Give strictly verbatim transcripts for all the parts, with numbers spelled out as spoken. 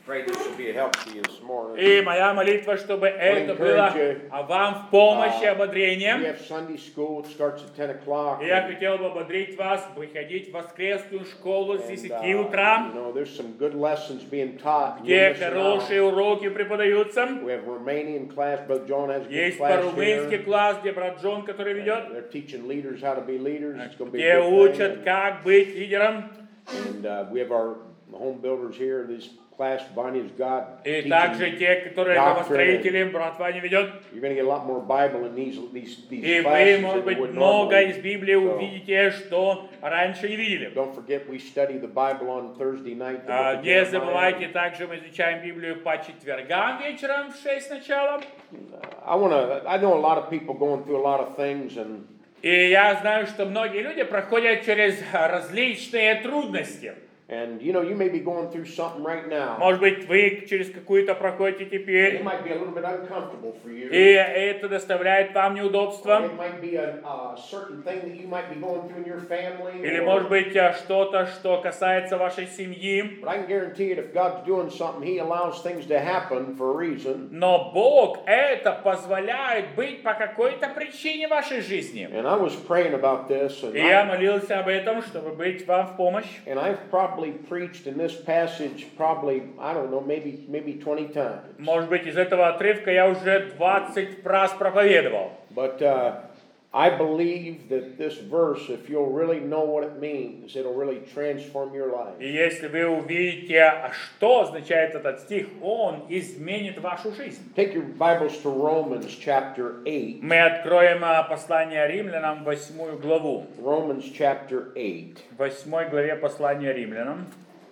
Pray this will be a help to you this morning. И моя молитва, чтобы это было вам в помощь и ободрение. We have Sunday school. It starts at ten o'clock. И я хотел бы ободрить вас приходить в воскресную школу с And, десяти uh, утра, you know, there's some good lessons being taught. You где listen out. хорошие уроки преподаются. We have Romanian class. Brother John has a good Есть class по-румынски here. класс, где брат Джон, который ведет, They're teaching leaders how to be leaders. It's going to be где a good учат, thing. как быть лидером. And uh, we have our home builders here. This class, Vanya's got И teaching. также те, которые домостроители, брат Ваня ведет. You're going to get a lot more Bible in these these these И classes вы, может than быть, you would много normally. из Библии So, увидите, что раньше не видели. don't forget, we study the Bible on Thursday night. the А, book of Не Jeremiah. забывайте, также мы изучаем Библию по четвергам вечером в шесть начала. I want to. I know a lot of people going through a lot of things, and И я знаю, что многие люди проходят через различные трудности. and you know you may be going through something right now. Может быть, вы через какую-то проходите It теперь, might be a little bit uncomfortable for you. и это доставляет вам неудобства. It might be a, a certain thing that you might be going through in your family. Или, or- может быть, а, что-то, что касается вашей семьи. But I can guarantee you, if God's doing something, He allows things to happen for a reason. Но Бог это позволяет быть по какой-то причине в вашей жизни. And I was praying about this, and И я I, молился об этом, чтобы быть вам в помощь. and I've probably preached in this passage probably I don't know maybe maybe twenty times. Может быть, из этого отрывка я уже двадцать раз проповедовал. But uh, I believe that this verse, if you'll really know what it means, it'll really transform your life. И если вы увидите, что означает этот стих, он изменит вашу жизнь. Take your Bibles to Romans chapter eight. Мы откроем а, послание Римлянам, восьмую главу. Romans chapter eight. В восьмой главе послания Римлянам.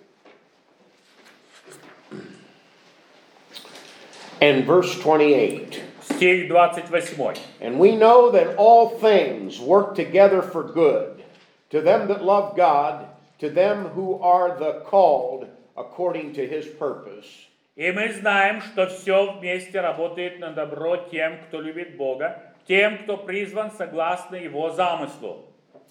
And verse twenty-eight. Стих двадцать восьмой. And we know that all things work together for good, to them that love God, to them who are the called according to His purpose. И мы знаем, что все вместе работает на добро тем, кто любит Бога, тем, кто призван согласно Его замыслу.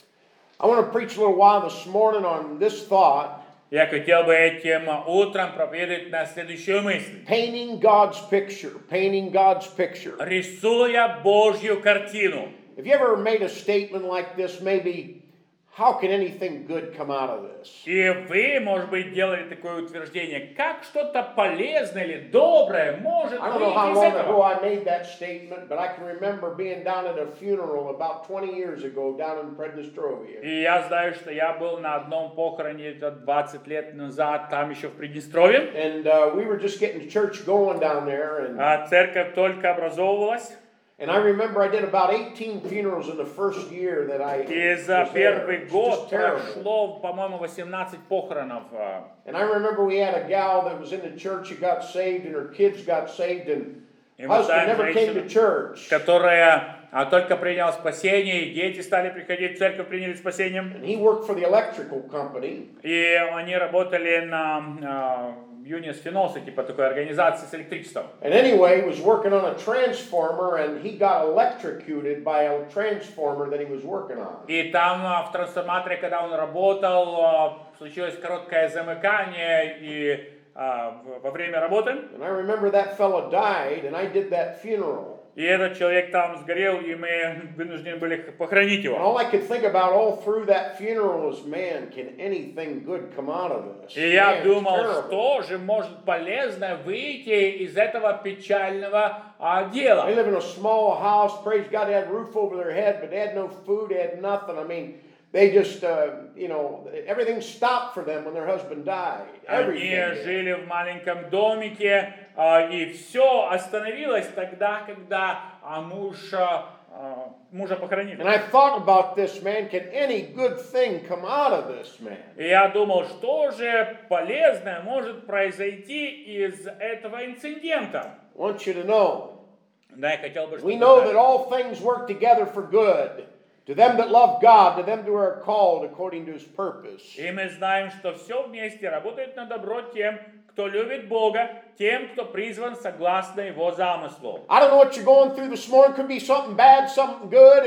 I want to preach a little while this morning on this thought, Я хотел бы этим утром проповедовать на следующую мысль. painting God's picture, painting God's picture. Рисуя Божью картину. Have you ever made a statement like this, maybe, how can anything good come out of this? И вы, может быть, делали такое утверждение, как что-то полезное или доброе может I don't know how выйти из long ago этого. I made that statement, but I can remember being down at a funeral about twenty years ago down in Prednestrovia. И я знаю, что я был на одном похороне это двадцать лет назад, там еще в Приднестровье. And uh, we were just getting church going down there. And, А церковь только образовывалась. and I remember I did about eighteen funerals in the first year that I И was за there. первый It was год just terrible. прошло, по-моему, восемнадцать похоронов. а. And I remember we had a gal that was in the church who got saved, and her kids got saved, and И мы husband знаем never came to женщину, church. которая а, только приняла спасение, и дети стали приходить в церковь, приняли спасение. And he worked for the electrical company. И они работали на а, Юнис Финоса, типа такой организации с электричеством. And anyway, he was working on a transformer, and he got electrocuted by a transformer that he was working on. И там а, в трансформаторе, когда он работал, а, случилось короткое замыкание и а, в- во время работы. And I remember that fella died, and I did that funeral. И этот человек там сгорел, и мы вынуждены были похоронить And его. all I could think about all through that funeral was, man, can anything good come out of this? И я Man, it's думал, terrible. что же может полезно выйти из этого печального а, дела. They live in a small house. Praise God, they had a roof over their head, but they had no food, they had nothing. I mean, they just, uh, you know, everything stopped for them when their husband died. Они Everything. жили в маленьком домике, а, и все остановилось тогда, когда а, муж, а, а, мужа похоронили. And I thought about this, man. Can any good thing come out of this, man? И я думал, что же полезное может произойти из этого инцидента. I want you to know. Да, я хотел бы, We чтобы know так. that all things work together for good. To them that love God, to them who are called according to His purpose. И мы знаем, что все вместе работает на добро тем, кто любит Бога, тем, кто призван согласно Его замыслу. I don't know what you're going through this morning. Could be something bad, something good. It,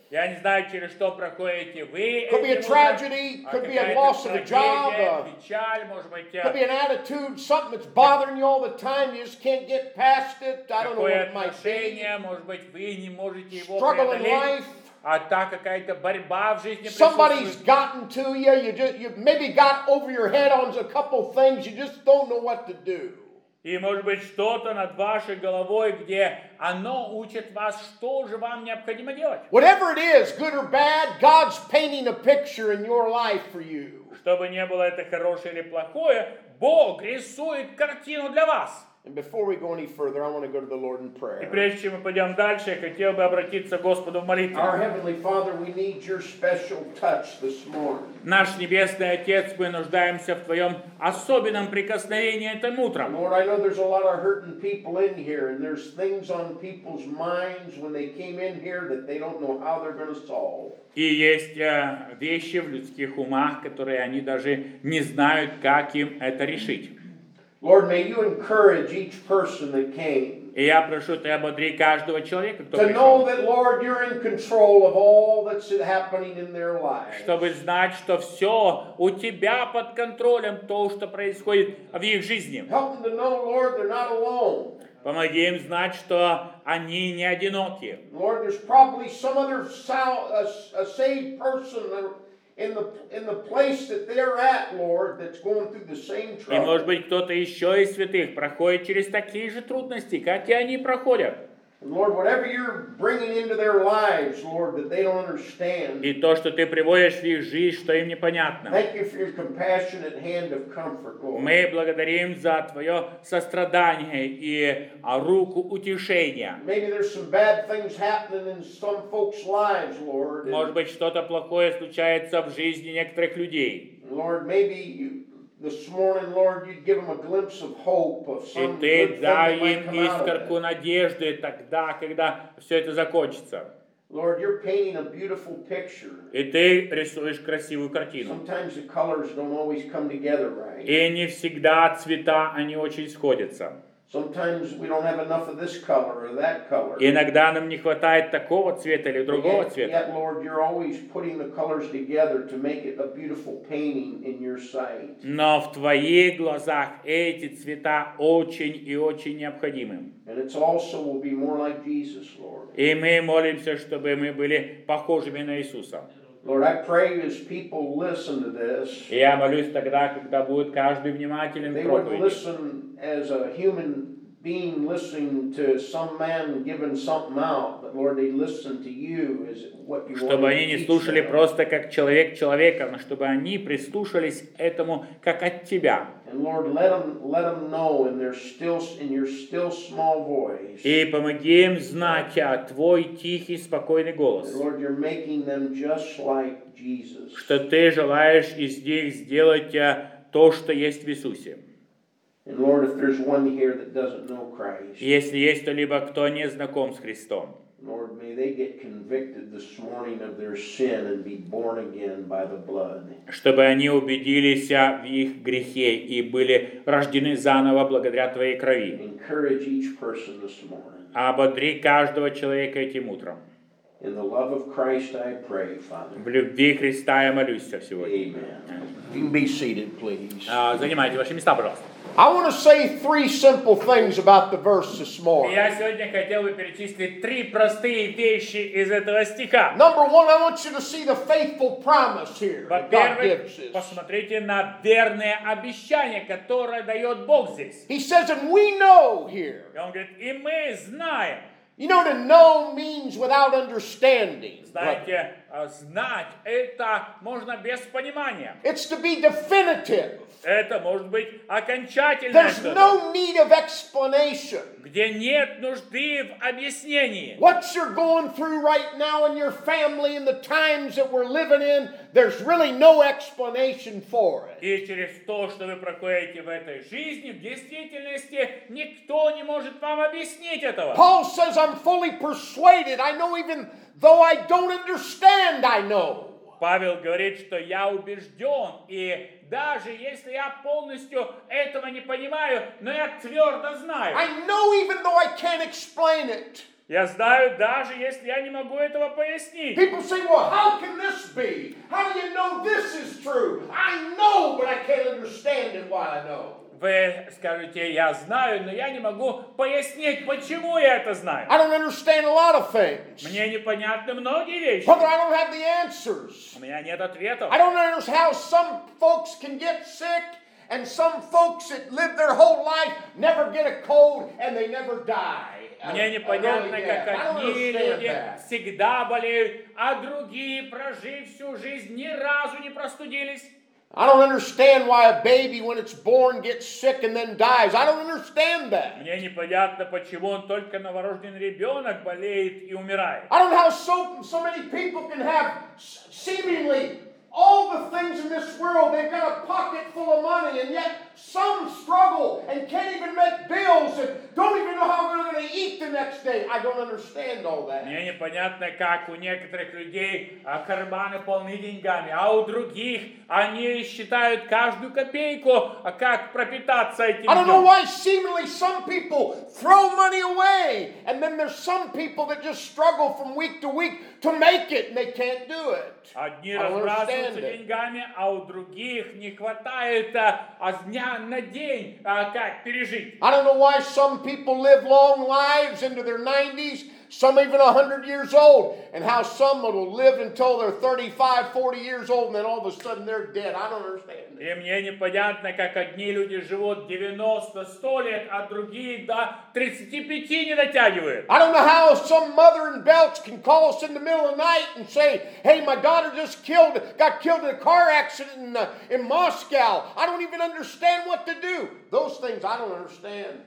Я не знаю, через что проходите вы. Could be a этим утром. tragedy, А could be a какая-то loss of a job, трагедия, uh, печаль, может быть, could be an attitude, something that's bothering you all the time. You just can't get past it. I don't know what какое it might be. отношение, может быть, вы не можете его Struggle in преодолеть. life. А та какая-то борьба в жизни Somebody's присутствует. gotten to you. You just you maybe got over your head on a couple things. You just don't know what to do. И может быть что-то над вашей головой, где оно учит вас, что же вам необходимо делать. Whatever it is, good or bad, God's painting a picture in your life for you. Чтобы не было это хорошее или плохое, Бог рисует картину для вас. And before we go any further, I want to go to the Lord in И prayer. прежде чем мы пойдем дальше, я хотел бы обратиться к Господу в молитве. Our Heavenly Father, we need your special touch this morning. Наш Небесный Отец, мы нуждаемся в Твоем особенном прикосновении этим утром. Lord, I know there's a lot of hurting people in here, and there's things on people's minds when they came in here that they don't know how they're going to solve. И есть э, вещи в людских умах, которые они даже не знают, как им это решить. Lord, may you encourage each person that came. И я прошу Ты ободри каждого человека, кто To know пришел, that, Lord, you're in control of all that's happening in their lives. чтобы знать, что все у Тебя под контролем, то, что происходит в их жизни. Help them to know, Lord, they're not alone. Помоги им знать, что они не одиноки. Lord, there's probably some other sal- a, a saved person in the in the place that they're at, Lord, that's going through the same И, может trouble. быть, кто-то еще из святых проходит через такие же трудности, как и они проходят. And Lord, whatever you're bringing into their lives, Lord, that they don't understand, И то, что Ты приводишь в их жизнь, что им непонятно. thank you for your compassionate hand of comfort, Lord. Мы благодарим за Твое сострадание и а, руку утешения. Maybe there's some bad things happening in some folks' lives, Lord. Может And, быть, что-то плохое случается в жизни некоторых людей. Lord, maybe you, this morning, Lord, you'd give them a glimpse of hope, of И some good Ты thing дай that might им come out of искорку it. надежды тогда, когда все это закончится. Lord, you're painting a beautiful picture. И Ты рисуешь красивую картину. Sometimes the colors don't always come together right. И не всегда цвета, они очень сходятся. Sometimes we don't have enough of this color or that color. Иногда нам не хватает такого цвета или другого Yet, цвета. yet, Lord, you're always putting the colors together to make it a beautiful painting in your sight. Но в Твоих глазах эти цвета очень и очень необходимы. And it's also will be more like Jesus, Lord. И мы молимся, чтобы мы были похожими на Иисуса. Lord, I pray as people listen to this, И я молюсь тогда, когда будет каждый внимателен they к wouldn't проповеди. listen as a human being listening to some man giving something out, but Lord, they listen to you as what you want Чтобы to они не teach слушали them. просто как человек человека, но чтобы они прислушались к этому как от Тебя. And Lord, let them let them know in their still in your still small voice. И помоги им знать а, Твой тихий, спокойный that, голос. Lord, you're making them just like Jesus. Что Ты желаешь из них сделать а, то, что есть в Иисусе. And Lord, if there's one here that doesn't know Christ, Если есть кто-либо, кто не знаком с Христом, Lord, may they get convicted this morning of their sin and be born again by the blood. чтобы они убедились а, в их грехе и были рождены заново благодаря Твоей крови. Encourage each person this morning. Ободри каждого человека этим утром. In the love of Christ I pray, Father. В любви Христа я молюсь сегодня. Amen. You can be seated, please. А, Занимайте ваши места, пожалуйста. I want to say three simple things about the verse this morning. Я сегодня хотел бы перечислить три простые вещи из этого стиха. Number one, I want you to see the faithful promise here that God Во-первых, gives us. посмотрите на верное обещание, которое дает Бог здесь. He says, and we know here. И он говорит, и мы знаем. You know, to know means without understanding. Знаете, а, знать это можно без понимания. It's to be definitive. Это может быть окончательное There's что-то, no need of explanation. где нет нужды в объяснении. What you're going through right now in your family and the times that we're living in, there's really no explanation for it. И через то, что вы проходите в этой жизни, в действительности никто не может вам объяснить этого. Paul says, I'm fully persuaded. I know even though I don't understand, I know. Павел говорит, что я убежден, и даже если я полностью этого не понимаю, но я твердо знаю. I know even though I can't explain it. Я знаю, даже если я не могу этого пояснить. People say, well, how can this be? How do you know this is true? I know, but I can't understand it while I know. Вы скажете, я знаю, но я не могу пояснить, почему я это знаю. I don't understand a lot of things. Мне непонятны многие вещи. Brother, I don't have the answers. У меня нет ответов. I don't understand how some folks can get sick and some folks that live their whole life never get a cold and they never die. Мне непонятно, как одни люди всегда болеют, а другие, прожив всю жизнь, ни разу не простудились. I don't understand why a baby, when it's born, gets sick and then dies. I don't understand that. Мне непонятно, почему он только новорожденный ребенок болеет и умирает. I don't know how so, so many people can have seemingly all the things in this world. They've got a pocket full of money, and yet some struggle and can't even make bills and don't even know how they're going to eat the next day. I don't understand all that. Мне непонятно, как у некоторых людей а, карманы полны деньгами, а у других они считают каждую копейку, а как пропитаться этим I don't know днем. why seemingly some people throw money away, and then there's some people that just struggle from week to week to make it, and they can't do it. Одни I don't разбрасываются understand it. деньгами, а у других не хватает а, а с дня на день а, как пережить. I don't know why some people live long lives into their nineties, some even one hundred years old, and how some will live until they're thirty-five, forty years old, and then all of a sudden they're dead. I don't understand it. И мне непонятно, как одни люди живут девяносто, сто лет, а другие до тридцати пяти не дотягивают. I don't know how some mother in belts can call us in the middle of the night and say, hey, my daughter just killed, got killed in a car accident in, uh, in Moscow. I don't even understand what to do. Those things I don't understand.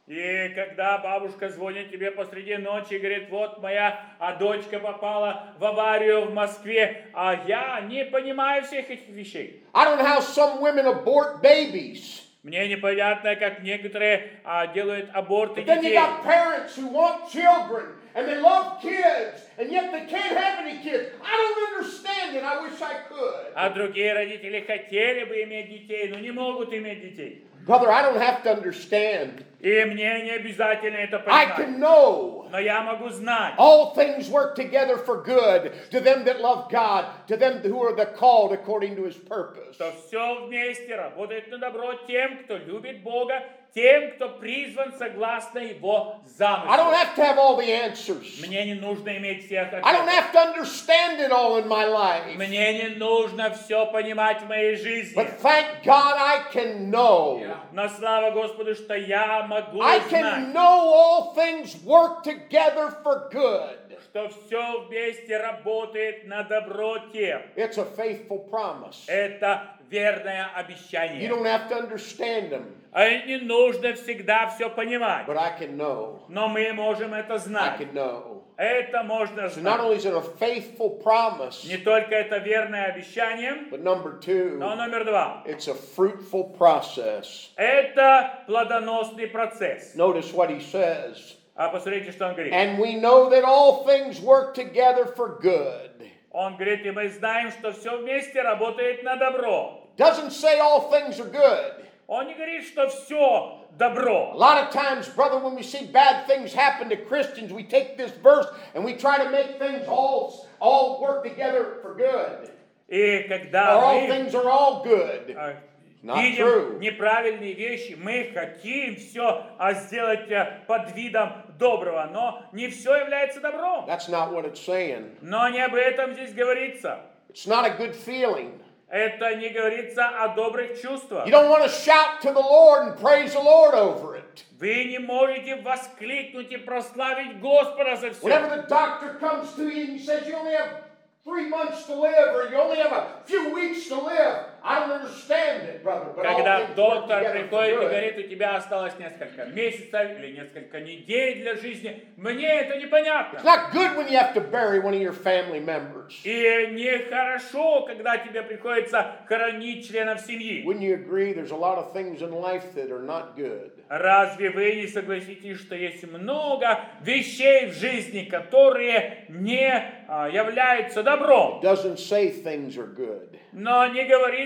И когда бабушка звонит тебе посреди ночи и говорит, вот моя а дочка попала в аварию в Москве, а я не понимаю всех этих вещей. I don't know how some women abort babies. Мне непонятно, как некоторые а, делают аборты But then you детей. got parents who want children and they love kids and yet they can't have any kids. I don't understand it. I wish I could. А другие родители хотели бы иметь детей, но не могут иметь детей. Brother, I don't have to understand. И мне не обязательно это I понимать. can know. Но я могу знать. All things work together for good to them that love God, to them who are the called according to his purpose. Что все вместе работает на добро тем, кто любит Бога, тем, кто призван согласно Его I don't замыслу. have to have all the answers. Мне не нужно иметь всех I don't ответов. have to understand it all in my life. Мне не нужно все понимать в моей жизни. But thank God I can know. Но слава Господу, что я могу I знать, can know all things work together for good. что все вместе работает на добро тем. It's a faithful promise. Это верное You обещание. don't have to understand them, А не нужно всегда все понимать. but I can know. Но мы можем это I знать. can know. Это можно So not знать. only is it a faithful promise, Не только это верное обещание, but number two, но номер два. it's a fruitful process. Это плодоносный процесс. Notice what he says. А посмотрите, что он говорит. And we know that all things work together for good. Он говорит, и мы знаем, что все вместе работает на добро. Doesn't say all things are good. Он не говорит, что все добро. A lot of times, brother, when we see bad things happen to Christians, we take this verse and we try to make things all, all work together for good. И Or когда all мы things are all good. э, Not видим true. неправильные вещи, мы хотим все сделать э, под видом доброго, но не все является добром. That's not what it's saying. Но не об этом здесь говорится. It's not a good feeling. Это не говорится о добрых чувствах. You don't want to shout to the Lord and praise the Lord over it. Вы не можете воскликнуть и прославить Господа за все. Whenever the doctor comes to you and he says you only have three months to live or you only have a few weeks to live, I don't understand it, brother. But all Когда things work доктор together for приходит и good. говорит, у тебя осталось несколько месяцев или несколько недель для жизни, мне это непонятно. It's not good when you have to bury one of your family members. И нехорошо, когда тебе приходится хоронить членов семьи. Wouldn't you agree there's a lot of things in life that are not good? Разве вы не согласитесь, что есть много вещей в жизни, которые не а, являются добром? It doesn't say things are good. Но не говорит,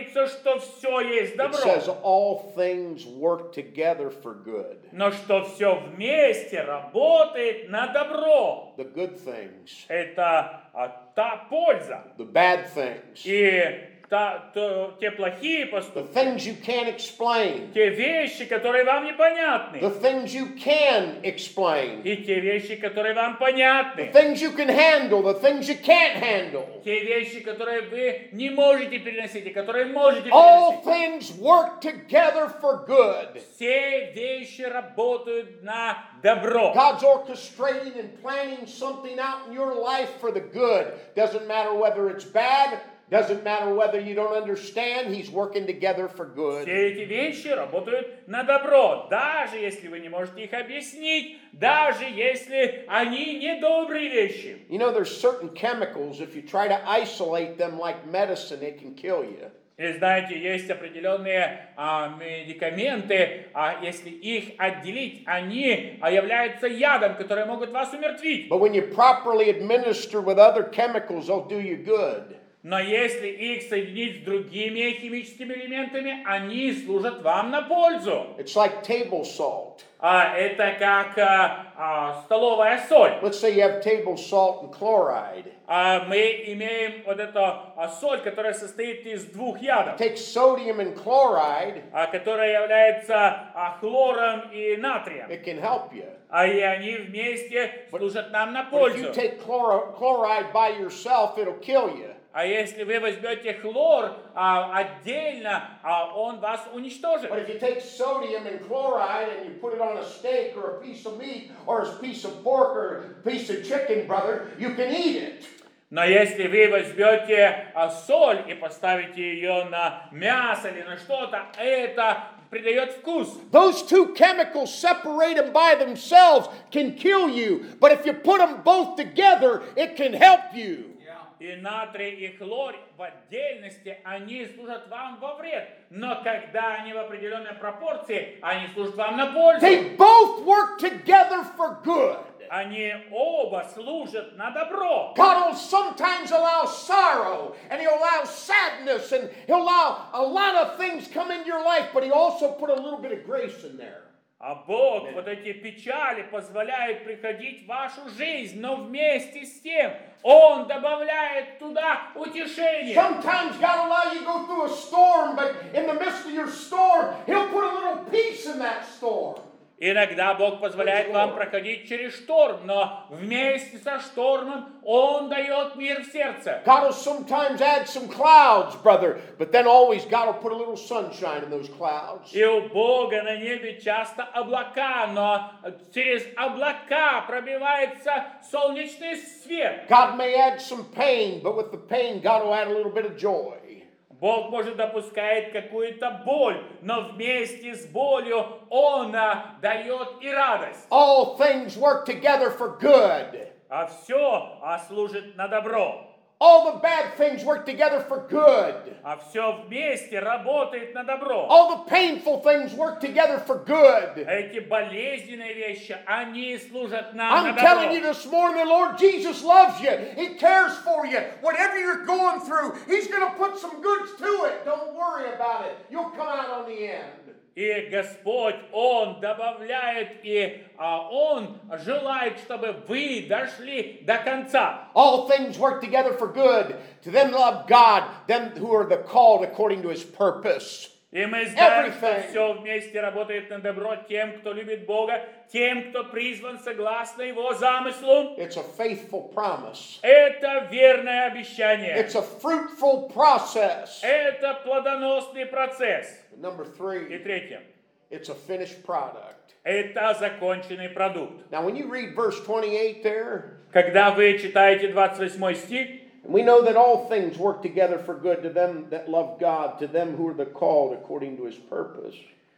говорится, что все есть It добро. says all things work together for good. Но что все вместе работает на добро. The good things, Это а, та польза. the bad things, И та, то- те плохие the поступки. things you can't explain, Те вещи, которые вам непонятны. the things you can explain, И те вещи, которые вам the понятны. things you can handle, the things you can't handle. Те вещи, которые вы не можете переносить, и которые можете All переносить. things work together for good. Все вещи работают на добро. God's orchestrating and planning something out in your life for the good. Doesn't matter whether it's bad, doesn't matter whether you don't understand, He's working together for good. Все эти вещи работают на добро, даже если вы не можете их объяснить, даже если они недобрые вещи. You know, there's certain chemicals, if you try to isolate them like medicine, it can kill you. И знаете, есть определенные а, медикаменты, а если их отделить, они а, являются ядом, которые могут вас умертвить. But when you properly administer with other chemicals, they'll do you good. Но если их соединить с другими химическими элементами, они служат вам на пользу. It's like table salt. А, это как а, а, столовая соль. Let's say you have table salt and chloride. А, мы имеем вот эту а, соль, которая состоит из двух ядов, Take sodium and chloride, а, которая является а, хлором и натрием. it can help you. А и они вместе служат нам на But if пользу. you take chloro- chloride by yourself, it'll kill you. А если вы возьмете хлор а, отдельно, а, он вас уничтожит. But if you take sodium and chloride and you put it on a steak or a piece of meat or a piece of pork or a piece of chicken, brother, you can eat it. Но если вы возьмете а, соль и поставите ее на мясо или на что-то, это придает вкус. Those two chemicals, separate them by themselves, can kill you. But if you put them both together, it can help you. И натрий, и хлор в отдельности, они служат вам во вред. Но когда они в определенной пропорции, они служат вам на пользу. They both work together for good. Они оба служат на добро. God will sometimes allow sorrow and He'll allow sadness and He'll allow a lot of things come into your life, but He also put a little bit of grace in there. А Бог вот эти печали позволяет приходить в вашу жизнь, но вместе с тем Он добавляет туда утешение. Sometimes God will allow you to go through a storm, but in the midst of your storm, He'll put a little peace in that storm. Иногда Бог позволяет вам проходить через шторм, но вместе со штормом Он дает мир в сердце. God will sometimes add some clouds, brother, but then always God will put a little sunshine in those clouds. И у Бога на небе часто облака, но через облака пробивается солнечный свет. God may add some pain, but with the pain, God will add a little bit of joy. Бог, может, допускает какую-то боль, но вместе с болью Он а, дает и радость. All things work together for good. А все а, служит на добро. All the bad things work together for good. А все вместе работает на добро. All the painful things work together for good. Эти болезненные вещи, они служат нам на I'm telling you добро. this morning, the Lord Jesus loves you. He cares for you. Whatever you're going through, He's going to put some goods to it. Don't worry about it. You'll come out on the end. И Господь, Он добавляет, и а, Он желает, чтобы вы дошли до конца. All things work together for good to them that love God, them who are the called according to His purpose. И мы знаем, что Everything. все вместе работает на добро тем, кто любит Бога, тем, кто призван согласно Его замыслу. It's a faithful promise. Это верное обещание. It's a fruitful process. Это плодоносный процесс. Number И three, третье. it's a finished product. Это законченный продукт. Now, when you read verse twenty-eight there, Когда вы читаете двадцать восьмой стих, we know that all things work together for good to them that love God, to them who are the called according to His purpose.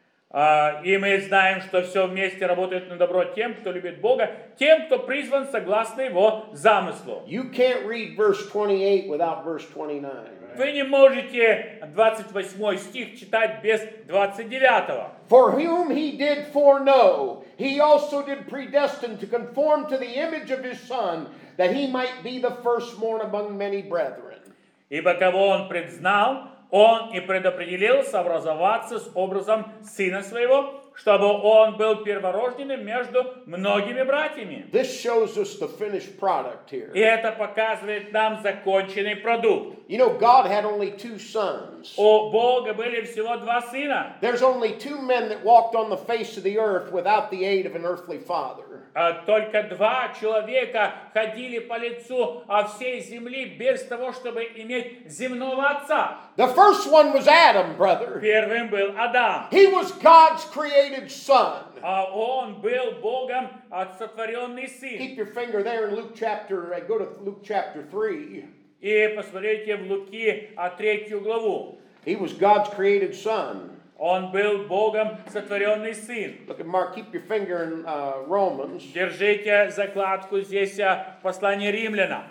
а, и мы знаем, что все вместе работает на добро тем, кто любит Бога, тем, кто призван согласно Его замыслу. You can't read verse twenty-eight without verse twenty-nine. Вы не можете двадцать восьмой стих читать без двадцать девятого. For whom He did foreknow, He also did predestine to conform to the image of His Son, that He might be the firstborn among many brethren. Ибо кого Он предзнал, Он и предопределил сообразоваться с образом Сына Своего, чтобы Он был перворожденным между многими братьями. This shows us the finished product here. И это показывает нам законченный продукт. You know, God had only two sons. У Бога были всего два сына. There's only two men that walked on the face of the earth without the aid of an earthly father. А только два человека ходили по лицу всей земли без того, чтобы иметь земного отца. The first one was Adam, brother. Первым был Адам. He was God's created son. А он был Богом сотворенный сын. Keep your finger there in Luke chapter, uh, go to Luke chapter three. И посмотрите в Луки а, третью главу. He was God's created son. Он был Богом сотворенный сын. Look at Mark, keep your finger in uh, Romans. Держите закладку здесь а, послание римлянам.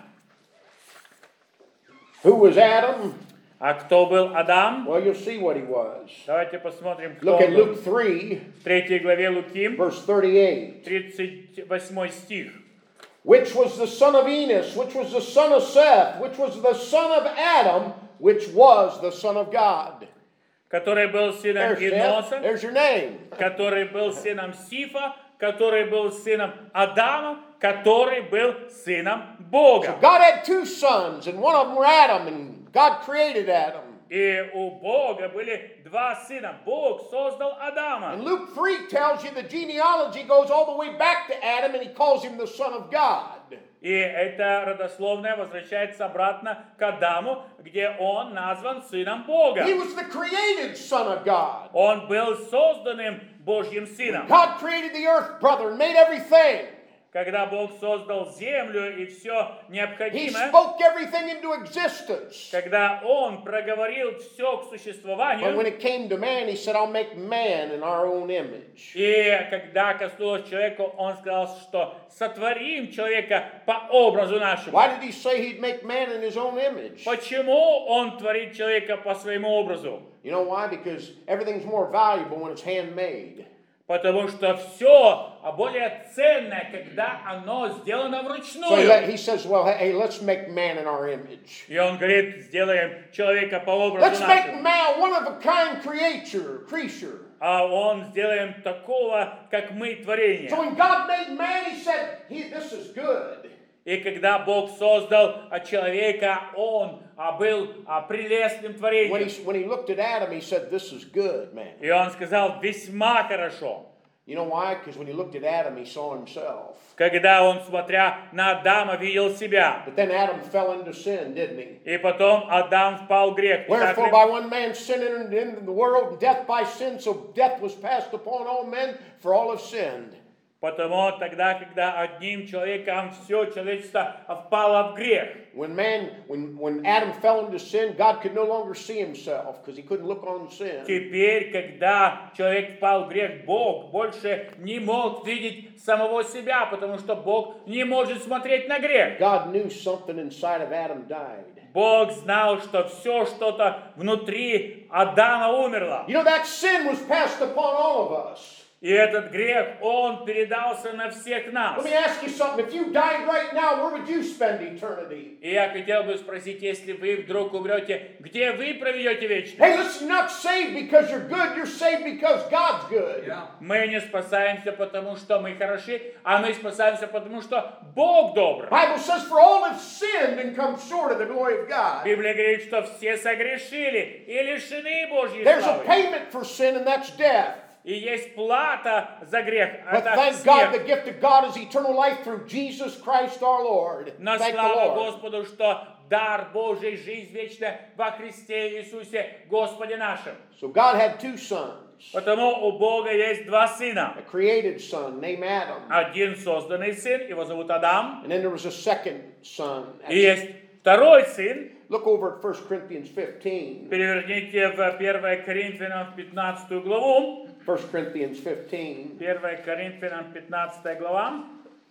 Who was Adam? А кто был Адам? Well, you'll see what he was. Давайте посмотрим, кто Look at был. Luke three, В третьей главе Луки, verse thirty-eight. тридцать восьмой стих. Which was the son of Enos, which was the son of Seth, which was the son of Adam, which was the son of God. Который был сыном There's, Seth. Еноса, There's your name. который был сыном Сифа, который был сыном Адама, который был сыном Бога. God had two sons, and one of them were Adam, and God created Adam. И у Бога были два сына. Бог создал And Адама. Luke three tells you the genealogy goes all the way back to Adam, and he calls him the son of God. И это родословное возвращается обратно к Адаму, где он назван сыном Бога. He was the created son of God. Он был созданным Божьим сыном. God created the earth, brother, and made everything. Когда Бог создал землю и все He необходимое, spoke everything into existence. когда Он проговорил все к But when существованию, it came to man, he said, I'll make man in our own image. и когда коснулось человека, Он сказал, что сотворим человека по образу нашему. Why did he say he'd make man in his own image? Почему Он творит человека по своему образу? You know why? Because everything's more valuable when it's handmade. Потому что все более ценное, когда оно сделано So he, вручную. let, he says, well, hey, let's make man in our image. И он говорит, сделаем человека по Let's образу make нашему. man one of a kind creature, creature. А он сделаем такого, как мы, творение. So when God made man, he said, he, this is good. И когда Бог создал а, человека, он а, был а, прелестным When творением. he, when he looked at Adam, he said, this is good, man. И он сказал, весьма хорошо. You know why? Because when he looked at Adam, he saw himself. Когда он, смотря на Адама, видел себя. But then Adam fell into sin, didn't he? И потом Адам впал в грех. Не так Wherefore ли? by one man sin entered into the world, and death by sin, so death was passed upon all men, for all have sinned. Потому тогда, когда одним человеком все человечество впало в грех. When man, when, when Adam fell into sin, God could no longer see himself because he couldn't look on sin. Теперь, когда человек впал в грех, Бог больше не мог видеть самого себя, потому что Бог не может смотреть на грех. God knew something inside of Adam died. Бог знал, что все что-то внутри Адама умерло. You know, that sin was passed upon all of us. И этот грех, он передался на всех нас. Let me ask you something. If you died right now, where would you spend eternity? И я хотел бы спросить, если вы вдруг умрете, где вы проведете вечность? Hey, listen, you're not saved because you're good. You're saved because God's good. Yeah. Мы не спасаемся, потому что мы хороши, а мы спасаемся, потому что Бог добр. Bible says, for all have sinned and come short of the glory of God. Библия говорит, что все согрешили и лишены Божьей There's a славы. payment for sin, and that's death. И есть плата за грех. But Это thank God, the смерть. gift of God is eternal life through Jesus Christ our Lord. Но Thank the слава Lord. Господу, что дар Божий, жизнь вечная во Христе Иисусе, Господе нашим. So God had two sons. Потому у Бога есть два сына. A created son named Adam. Один созданный сын, его зовут Адам. And then there was a second son. И есть второй сын. Look over at First Corinthians fifteen. Переверните в первое Коринфянам пятнадцатую главу. First Corinthians fifteen. первое Коринфянам пятнадцатая глава.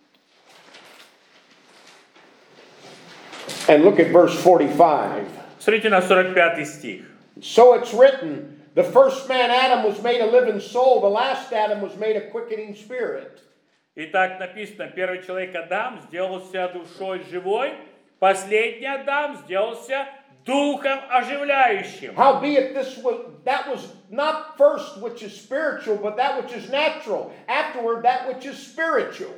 And look at verse forty-five. Смотрите на сорок пятый стих. So it's written, the first man Adam was made a living soul, the last Adam was made a quickening spirit. И так написано, первый человек Адам сделался душой живой, последний Адам сделался духом оживляющим. Howbeit this was that was not first which is spiritual, but that which is natural. Afterward, that which is spiritual.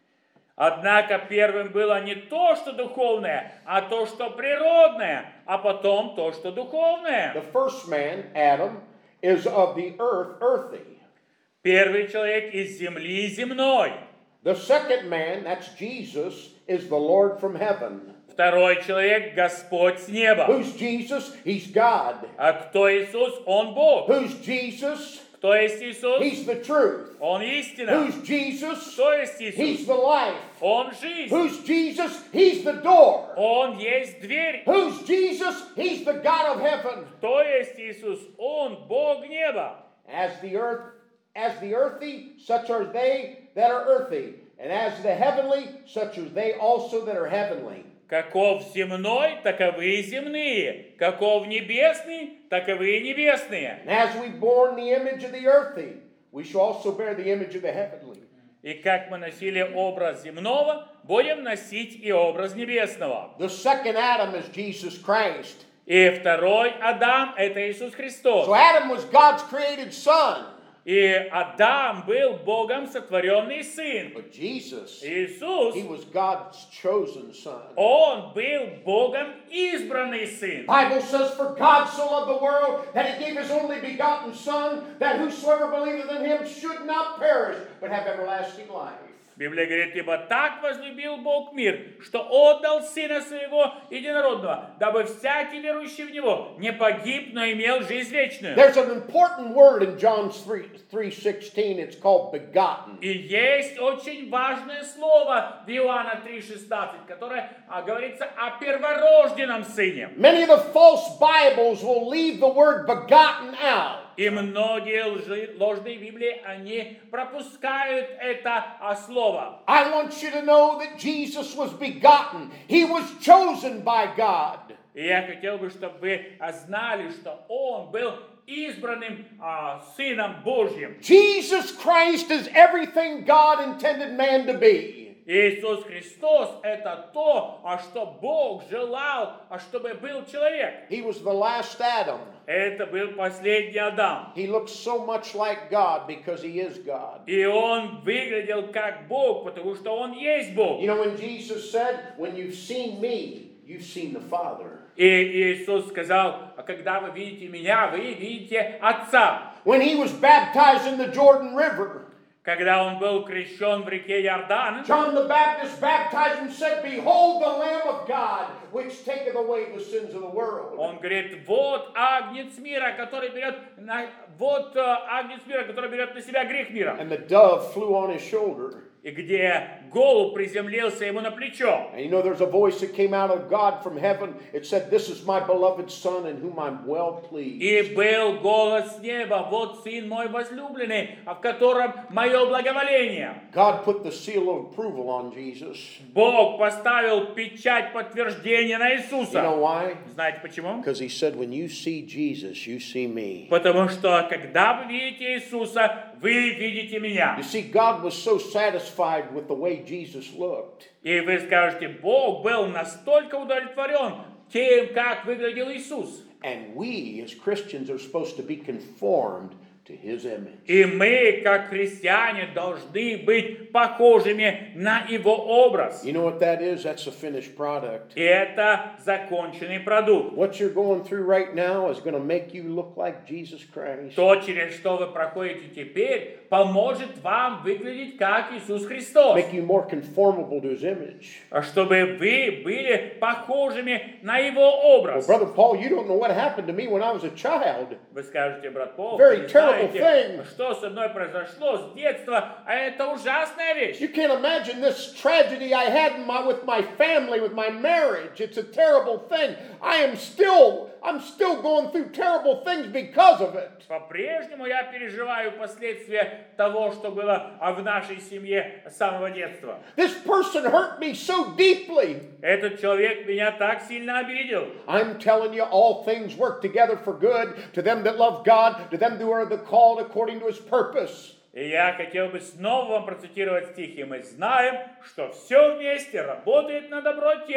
Однако первым было не то, что духовное, а то, что природное, а потом то, что духовное. The first man, Adam, is of the earth, earthy. Первый человек из земли земной. The second man, that's Jesus, is the Lord from heaven. Второй человек Господь с неба. Who's Jesus? He's God. А кто Иисус? Он Бог. Who's Jesus? Кто есть Иисус? He's the truth. Он истина. Who's Jesus? Кто есть Иисус? He's the life. Он жизнь. Who's Jesus? He's the door. Он есть дверь. Who's Jesus? He's the God of heaven. Кто есть Иисус? Он Бог неба. As the earth, as the earthy, such are they that are earthy, and as the heavenly, such are they also that are heavenly. Каков земной, таковы и земные. Каков небесный, таковы и небесные. And as we born the image of the earthy, we shall also bear the image of the heavenly. И как мы носили образ земного, будем носить и образ небесного. The second Adam is Jesus Christ. И второй Адам – это Иисус Христос. So Adam was God's created son. И Адам был Богом сотворенный сын. But Jesus, Иисус, he was God's chosen son. он был Богом избранный сын. Bible says, for God so loved the world that he gave his only begotten son, that whosoever believeth in him should not perish, but have everlasting life. Библия говорит, ибо так возлюбил Бог мир, что отдал Сына Своего Единородного, дабы всякий верующий в Него не погиб, но имел жизнь вечную. There's an important word in John three sixteen. It's called begotten. И есть очень важное слово в Иоанна три шестнадцать, которое а, говорится о перворожденном Сыне. Many of the false Bibles will leave the word begotten out. И многие лжи, ложные Библии, они пропускают это а, слово. I want you to know that Jesus was begotten. He was chosen by God. И я хотел бы, чтобы вы знали, что Он был избранным а, Сыном Божьим. Jesus Christ is everything God intended man to be. Иисус Христос – это то, а что Бог желал, а чтобы был человек. He was the last Adam. Это был последний Адам. He looks so much like God because he is God. И он выглядел как Бог, потому что он есть Бог. You know when Jesus said, when you've seen me, you've seen the Father. И Иисус сказал, а когда вы видите меня, вы видите Отца. When he was baptized in the Jordan River, Когда он был крещен в реке Иордан, John the Baptist baptized and said, behold the Lamb of God, which taketh away the sins of the world. он говорит, вот агнец мира, который берет на, вот агнец мира, который берет на себя грех мира. And the dove flew on his shoulder. И где голубь приземлился ему на плечо. And you know there's a voice that came out of God from heaven. It said, this is my beloved son in whom I'm well pleased. И был голос с неба, вот сын мой возлюбленный, в котором мое благоволение. God put the seal of approval on Jesus. Бог поставил печать подтверждения на Иисуса. You know why? Знаете почему? Because he said, when you see Jesus, you see me. Потому что когда вы видите Иисуса, вы видите меня. You see, God was so satisfied with the way Jesus looked. И вы скажете, Бог был настолько удовлетворен тем, как выглядел Иисус. And we, as Christians, are supposed to be conformed to his image. И мы, как христиане, должны быть похожими на Его образ. You know what that is? That's a finished product. И это законченный продукт. What you're going through right now is going to make you look like Jesus Christ. То, через что вы проходите теперь, поможет вам выглядеть как Иисус Христос. Make you more conformable to his image. Чтобы вы были похожими на Его Well, образ. Brother Paul, you don't know what happened to me when I was a child. Вы скажете, брат Пол, Very вы не terrible знаете, thing. что со мной произошло с детства, а это ужасная вещь. You can't imagine this tragedy I had in my, with my family, with my marriage. It's a terrible thing. I am still, I'm still going through terrible things because of it. По-прежнему я переживаю последствия того, что было в нашей семье с самого детства. This person hurt me so deeply. Этот человек меня так сильно обидел. I'm telling you, all things work together for good to them that love God, to them who are the called according to his purpose. И я хотел бы снова вам процитировать стихи. Мы знаем, что все вместе работает на добро тем,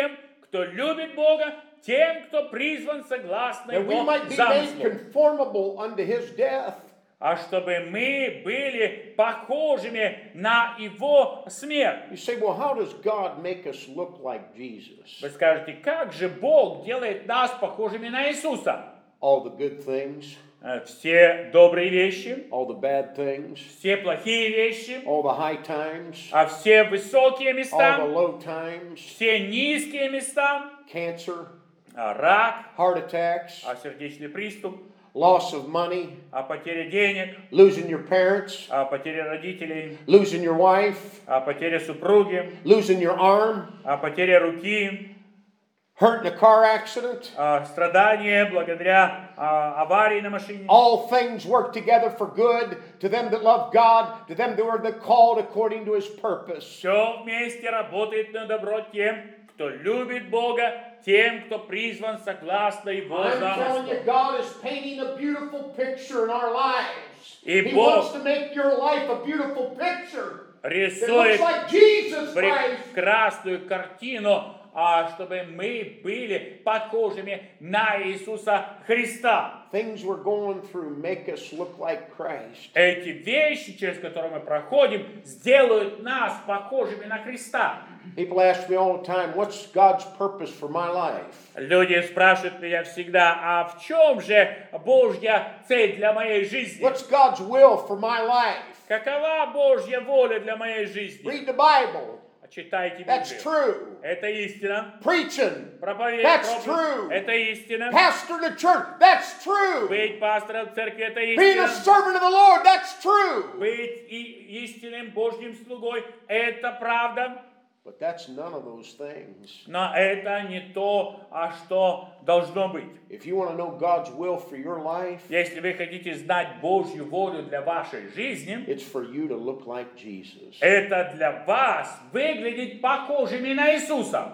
кто любит Бога, тем, кто призван согласно That we Его might be made замыслу. conformable unto his death. А чтобы мы были похожими на Его смерть. You say, well, how does God make us look like Jesus? Вы скажете, как же Бог делает нас похожими на Иисуса? All the good things, Э, Все добрые вещи, all the bad things, все плохие вещи, all the high times, а все высокие all the места, low times, все низкие места, cancer, а рак, heart attacks, а сердечный приступ, loss of money, а потеря денег, losing your parents, а потеря родителей, losing your wife, а потеря супруги, losing your arm, а потеря руки, hurt in a car accident. а страдания благодаря а, аварии на машине. All things work together for good to them that love God, to them that are the called according to his purpose. Все вместе работает на добро тем, кто любит Бога, тем, кто призван согласно Его I'm telling you, замыслу. God is painting a beautiful picture in our lives. И He Бог wants to make your life a beautiful picture. It looks Рисует like Jesus Christ. прекрасную картину, а чтобы мы были похожими на Иисуса Христа. Things we're going through make us look like Christ. Эти вещи, через которые мы проходим, сделают нас похожими на Христа. People ask me all the time, what's God's purpose for my life? Люди спрашивают меня всегда, а в чем же Божья цель для моей жизни? What's God's will for my life? Какова Божья воля для моей жизни? Read the Bible. Читайте That's Библию. true. Это истина. Preaching. Проповедь, That's проповедь. true. Это истина. Pastor in the church. That's true. Быть пастором церкви, это Being a истина. servant of the Lord. That's true. Быть и истинным Божьим слугой, это правда. But that's none of those things. Но это не то, а что должно быть. If you want to know God's will for your life, Если вы хотите знать Божью волю для вашей жизни, it's for you to look like Jesus. это для вас выглядеть похожими на Иисуса.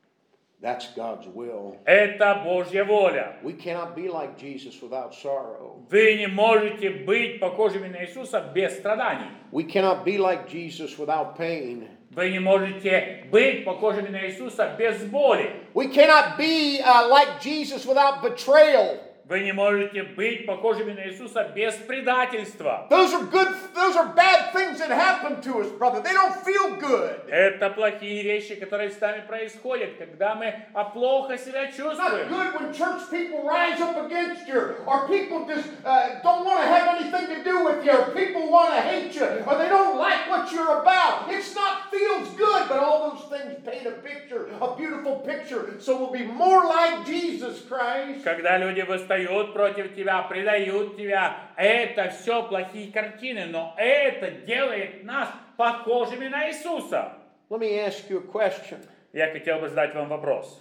That's God's will. Это Божья воля. We cannot be like Jesus without sorrow. Вы не можете быть похожими на Иисуса без страданий. We cannot be like Jesus without pain. Вы не можете быть похожими на Иисуса без боли. We cannot be uh, like Jesus without betrayal. Вы не можете быть похожими на Иисуса без предательства. Those are good, those are bad things that happen to us, brother. They don't feel good. Это плохие вещи, которые с нами происходят, когда мы а, плохо себя It's not чувствуем. good when church people rise up against you, or people just uh, don't want to have anything to do with you, or people want to hate you, or they don't like what you're about. It's not feels good, but all those things paint a picture, a beautiful picture, so we'll be more like Jesus Christ. Когда люди восстают против тебя, предают тебя, это все плохие картины, но это делает нас похожими на Иисуса. Let me ask you a question. Я хотел бы задать вам вопрос.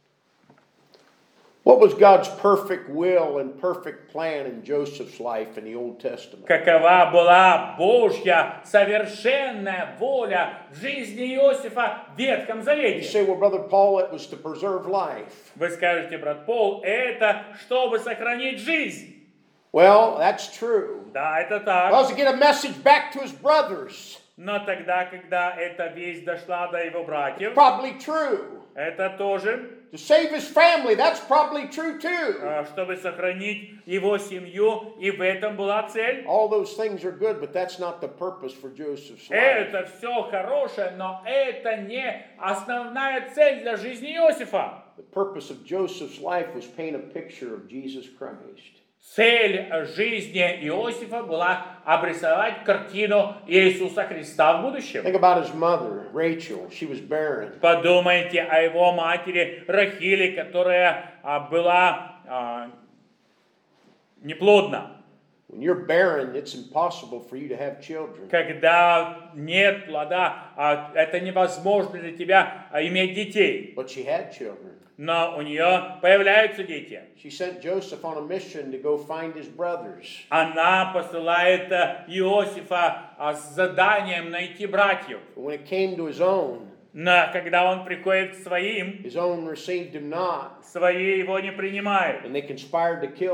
What was God's perfect will and perfect plan in Joseph's life in the Old Testament? Какова была Божья совершенная воля в жизни Иосифа в Ветхом You Завете? say, well, Brother Paul, it was to preserve life. Вы скажете, брат Пол, это чтобы сохранить жизнь. Well, that's true. Да, это Well, так. to get a message back to his brothers. Но тогда, когда эта весть дошла до его братьев, Probably true. это тоже, To save his family, that's probably true too. а, чтобы сохранить его семью, и в этом была цель. All those things are good, but that's not the purpose for Joseph's life. Это все хорошее, но это не основная цель для жизни Иосифа. The purpose of Joseph's life was paint a picture of Jesus Christ. Цель жизни Иосифа была обрисовать картину Иисуса Христа в будущем. Think about his mother, Rachel. She was barren. Подумайте о его матери Рахиле, которая а, была а, неплодна. When you're barren, it's impossible for you to have children. Когда нет плода, а, это невозможно для тебя а, иметь детей. But she had children. Но у нее появляются дети. She sent Joseph on a mission to go find his brothers. Она посылает а, Иосифа а, с заданием найти братьев. But when it came to his own, Но когда он приходит к своим, his own received him not, свои его не принимают. and they conspired to kill him.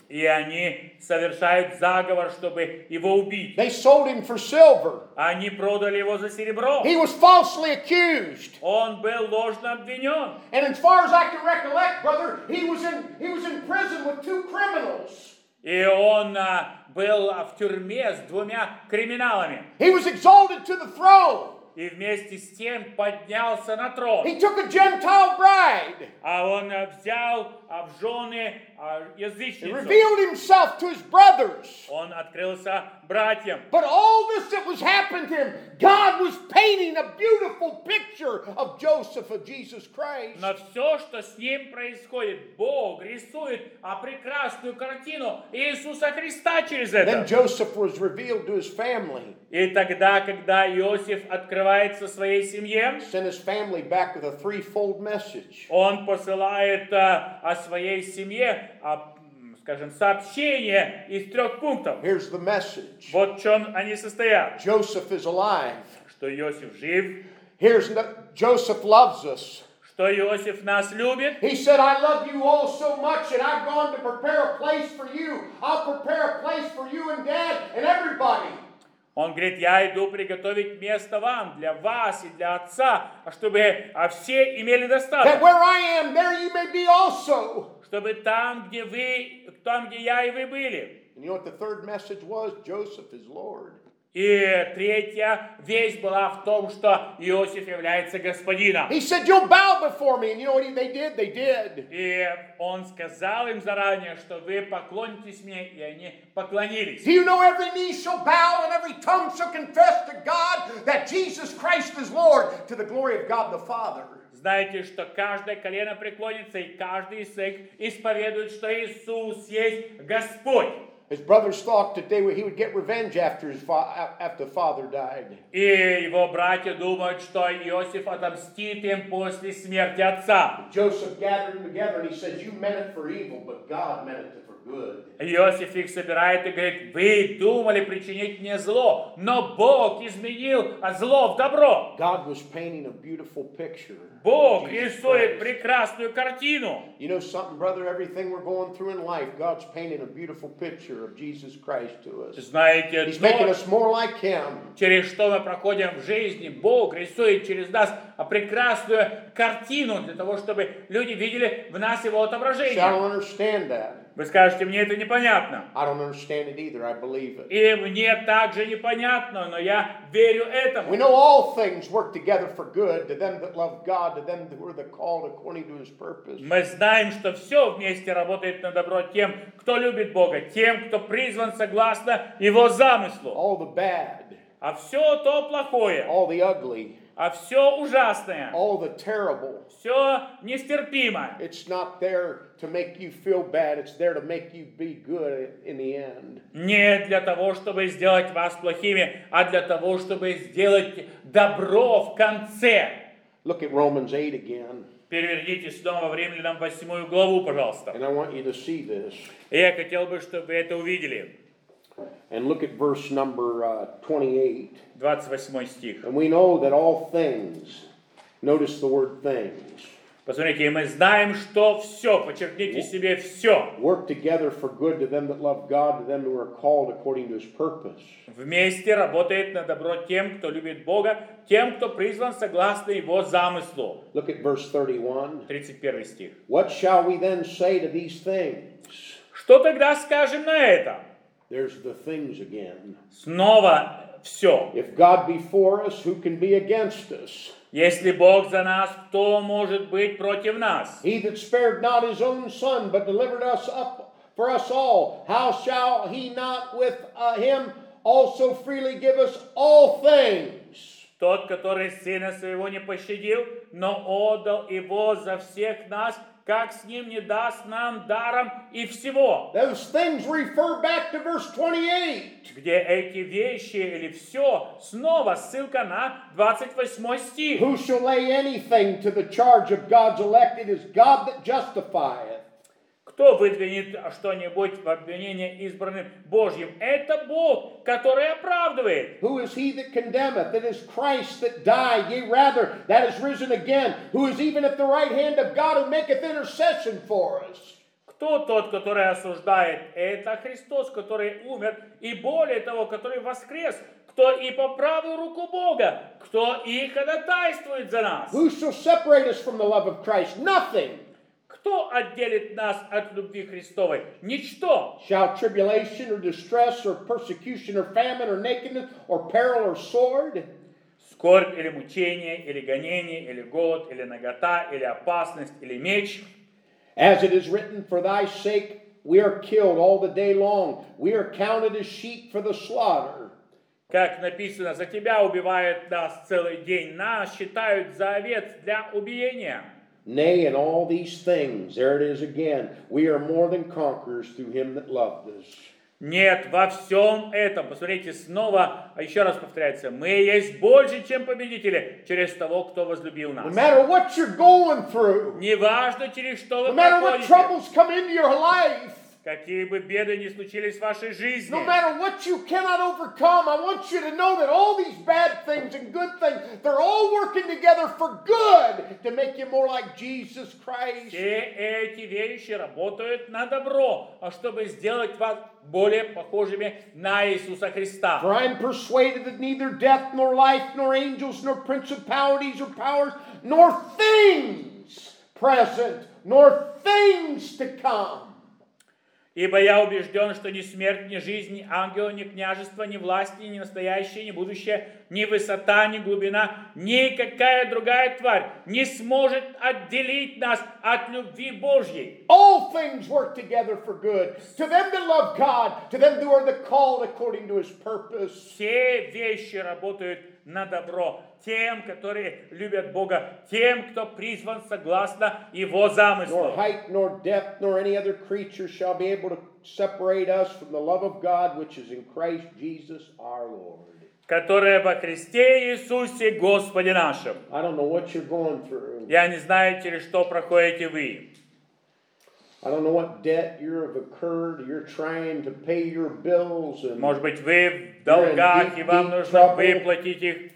И они совершают заговор, чтобы его убить. They sold him for silver. Они продали его за серебро. He was falsely accused. Он был ложно обвинен. And as far as I can recollect, brother, he was in he was in prison with two criminals. И он а, был а, в тюрьме с двумя криминалами. He was exalted to the throne. И вместе с тем поднялся на трон. He took a Gentile bride А он а, взял а, в жены а, and язычницу. revealed himself to his brothers. Он открылся братьям. But all this that was happening to him, God was painting a beautiful picture of Joseph, of Jesus Christ. Но все, что с ним происходит, Бог рисует а, прекрасную картину Иисуса Христа через Then это. Joseph was revealed to his family, И тогда, когда Иосиф открывается своей семье, sent his family back with a threefold message. он посылает а, о своей семье, а, м, скажем, сообщение из трех пунктов. Here's the message. Вот в чем они состоят. Joseph is alive. Что Иосиф жив, Here's no, Joseph loves us. что Иосиф нас любит. He said, I love you all so much and I've gone to prepare a place for you. I'll prepare a place for you and Dad and everybody. Он говорит, я иду приготовить место вам, для вас и для отца, чтобы а, все имели That достаток. where I am, there you may be also. Чтобы там, где вы, там, где я и вы были. And you know what the third message was? Joseph is Lord. И третья весть была в том, что Иосиф является господином. He said, you'll bow before me. And you know what he- they did? They did. И он сказал им заранее, что вы поклонитесь мне, и они поклонились. Do you know every knee shall bow and every tongue shall confess to God that Jesus Christ is Lord to the glory of God the Father? Знаете, что каждое колено преклонится, и каждый язык исповедует, что Иисус есть Господь. His brothers thought that they would, he would get revenge after his fa- after father died. И его братья думают, что Иосиф отомстит им после смерти отца. Joseph gathered them together and he said, you meant it for evil, but God meant it for good. Иосиф их собирает и говорит, вы думали причинить мне зло, но Бог изменил зло в добро. God was painting a beautiful picture. Бог of Jesus рисует Christ. прекрасную картину. You know something, brother? Everything we're going through in life, God's painting a beautiful picture of Jesus Christ to us. Знаете, He's making то, us more like Him. через что мы проходим в жизни, Бог рисует через нас прекрасную картину для того, чтобы люди видели в нас Его See, I отображение. don't understand that. Вы скажете, мне это непонятно. I don't understand it either. I believe it. И мне также непонятно, но я верю этому. We know all things work together for good to them that love God, to them who are the called according to His purpose. Мы знаем, что все вместе работает на добро тем, кто любит Бога, тем, кто призван согласно Его замыслу. All the bad, А все то плохое, all the ugly, а все ужасное, all the terrible. все нестерпимое. It's not there to make you feel bad. It's there to make you be good in the end. Не для того, чтобы сделать вас плохими, а для того, чтобы сделать добро в конце. Look at Romans eight again, Переверните снова в Римлянам восьмую главу, пожалуйста. and I want you to see this. И я хотел бы, чтобы вы это увидели. And look at verse number uh, twenty-eight. двадцать восьмой стих. And we know that all things, notice the word things, Посмотрите, и мы знаем, что все, подчеркните себе все, work together for good to them that love God, to them who are called according to His purpose. вместе работает на добро тем, кто любит Бога, тем, кто призван согласно Его замыслу. Look at verse thirty-one. тридцать первый стих. What shall we then say to these things? Что тогда скажем на это? There's the things again. Снова все. If God be for us, who can be against us? Если Бог за нас, кто может быть против нас? He that spared not his own son, but delivered us up for us all, how shall he not with uh, him also freely give us all things? Тот, который сына своего не пощадил, но отдал его за всех нас, как с ним не даст нам даром и всего. Those things refer back to verse twenty-eight. Где эти вещи или все, снова ссылка на двадцать восьмой стих. Who shall lay anything to the charge of God's elect? It is God that justifieth. Кто выдвинет что-нибудь в обвинение избранным Божьим? Это Бог, который оправдывает. Who is he that condemneth? It is Christ that died, yea rather, that is risen again, who is even at the right hand of God, who maketh intercession for us. Кто тот, который осуждает? Это Христос, который умер, и более того, который воскрес, кто и по правую руку Бога, кто и ходатайствует за нас. Who shall separate us from the love of Christ? Nothing. Кто отделит нас от любви Христовой? Ничто. Shall tribulation or distress or persecution or famine or nakedness or peril or sword? Скорбь или мучение, или гонение, или голод, или нагота, или опасность, или меч. As it is written, for thy sake we are killed all the day long. We are counted as sheep for the slaughter. Как написано, за тебя убивают нас целый день, нас считают за овец для убиения. Nay, in all these things, there it is again, we are more than conquerors through him that loved us. Нет, во всем этом, посмотрите снова, а еще раз повторяется, мы есть больше, чем победители, через того, кто возлюбил No нас. matter what you're going through, Неважно, через что no вы matter what проходите, troubles come into your life, какие бы беды ни случились в вашей жизни, no matter what you cannot overcome, I want you to know that all these bad things and good things, they're all working together for good to make you more like Jesus Christ. все эти вещи работают на добро, а чтобы сделать вас более похожими на Иисуса Христа. For I am persuaded that neither death, nor life, nor angels, nor principalities or powers, nor things present, nor things to come. Ибо я убежден, что ни смерть, ни жизнь, ни ангелы, ни княжество, ни власти, ни настоящее, ни будущее, ни высота, ни глубина, никакая другая тварь не сможет отделить нас от любви Божьей. All things work together for good to them that love God, to them who are the called according to his purpose. Все вещи работают на добро тем, которые любят Бога, тем, кто призван согласно Его Nor замыслу. height, nor depth, nor any other creature shall be able to separate us from the love of God which is in Christ Jesus our Lord. Которая во Христе Иисусе Господе нашем. I don't know what you're going through. Я не знаю, через что проходите вы. I don't know what debt you have incurred. You're trying to pay your bills, and Может быть, вы в долгах, и вам нужно выплатить их.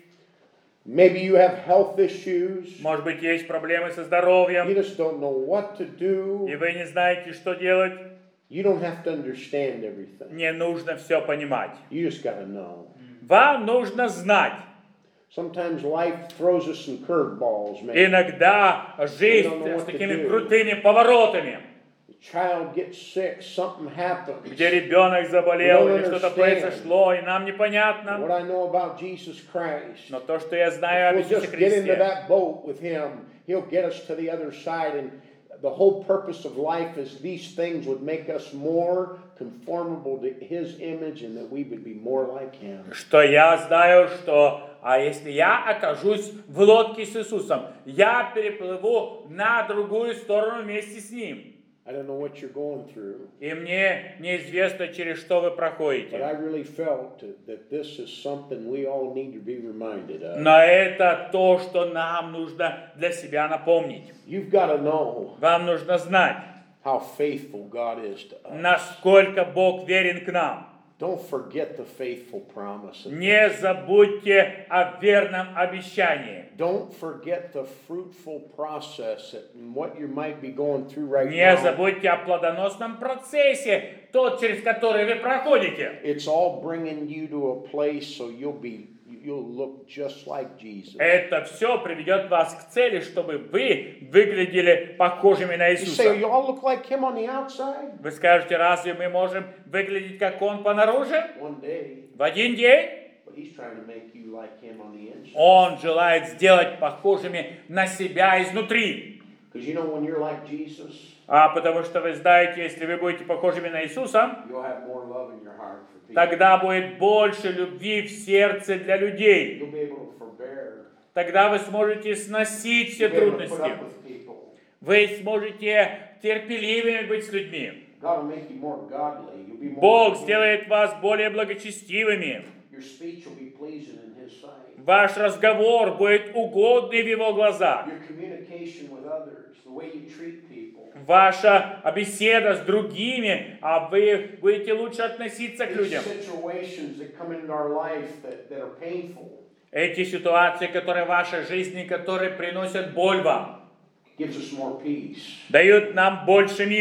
maybe you have health issues. Может быть, есть проблемы со You здоровьем, just don't know what to do. и вы не знаете, что делать. You don't have to understand everything. Не нужно все понимать. You just got to know. Вам нужно знать. Sometimes life throws us some curveballs, man. Иногда жизнь с такими крутыми поворотами, The child gets sick, something happens. где ребенок заболел или что-то произошло, и нам непонятно. What I know about Jesus Christ, Но то, что я знаю об we'll Иисусе just get into Христе, that boat with Him. He'll get us to the other side, and the whole purpose of life is these things would make us more conformable to His image, and that we would be more like Him. что я знаю, что а если я окажусь в лодке с Иисусом, я переплыву на другую сторону вместе с Ним. I don't know what you're going through, И мне неизвестно, через что вы but проходите. I really felt that this is something we all need to be reminded of. Но это то, что нам нужно для себя напомнить. You've got to know Вам нужно знать, how faithful God is to us. насколько Бог верен к нам. Don't forget the faithful promise. Не забудьте о верном обещании. Don't forget the fruitful process and what you might be going through right Не now. забудьте о плодоносном процессе, тот, через который вы проходите. It's all bringing you to a place so you'll be you'll look just like Jesus. Это все приведет вас к цели, чтобы вы выглядели похожими на You say, Иисуса. you all look like him on the outside? Вы скажете, разве мы можем выглядеть как Он понаружи? One day, В один день but he's trying to make you like him on the inside. Он желает сделать похожими на себя изнутри. Because you know when you're like Jesus, А потому что вы знаете, если вы будете похожими на Иисуса, you'll have more love in your heart for people. тогда будет больше любви в сердце для людей. You'll be able to forbear. Тогда вы сможете сносить все You'll be able to put трудности. up with people. Вы сможете терпеливыми быть с людьми. God will make you more godly. You'll be more Бог like him. сделает вас более благочестивыми. Your speech will be pleasing in his sight. Ваш разговор будет угодный в Его глазах. Your communication with others, the way you treat people. Ваша беседа с другими, а вы будете лучше относиться к These людям. situations that come into our life that, that are painful Эти ситуации, которые в вашей жизни, которые приносят боль вам, gives us more peace. дают нам больше мира.